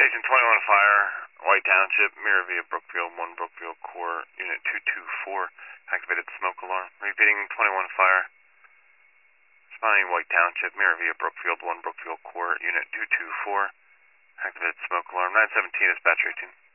Station 21 Fire, White Township, mirror via Brookfield 1 Brookfield Core, Unit 224, activated smoke alarm. Repeating 21 Fire, responding White Township, mirror via Brookfield 1 Brookfield Core, Unit 224, activated smoke alarm. 917 dispatch 18.